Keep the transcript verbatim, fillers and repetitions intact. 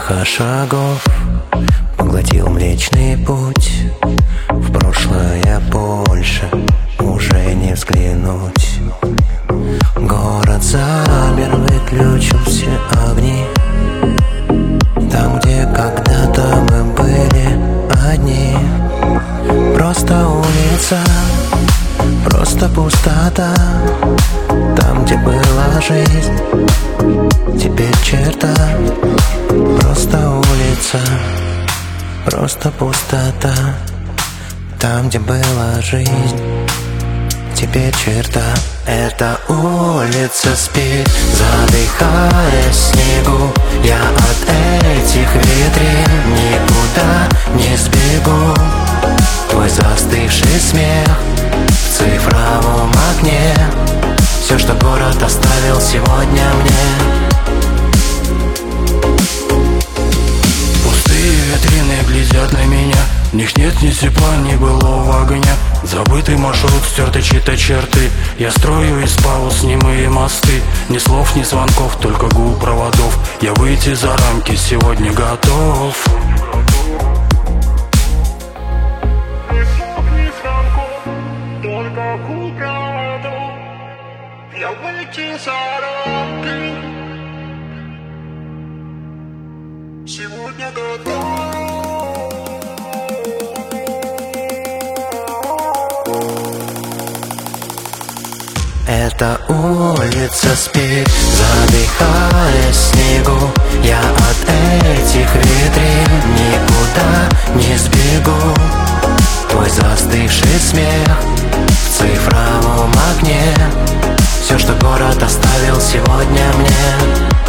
эхо шагов поглотил Млечный Путь. В прошлое больше уже не взглянуть. Город замер, выключил все огни. Там, где когда-то мы были одни. Просто улица, просто пустота. Там, где была жизнь, теперь черта. Просто улица, просто пустота. Там, где была жизнь, теперь черта. Эта улица спит, задыхаясь в снегу. Я от этих витрин никуда не сбегу. Твой застывший смех в цифровом окне. Все, что город оставил сегодня мне. Пустые витрины глядят на меня. В них нет ни тепла, ни былого огня. Забытый маршрут, стерты чьи-то черты. Я строю из пауз немые мосты. Ни слов, ни звонков, только гул проводов. Я выйти за рамки сегодня готов. Я выйти за рамки сегодня готов. Эта улица спит, задыхаясь в снегу. Я от этих витрин никуда не сбегу. Твой застывший смех в цифровом окне. Все, что город оставил сегодня мне.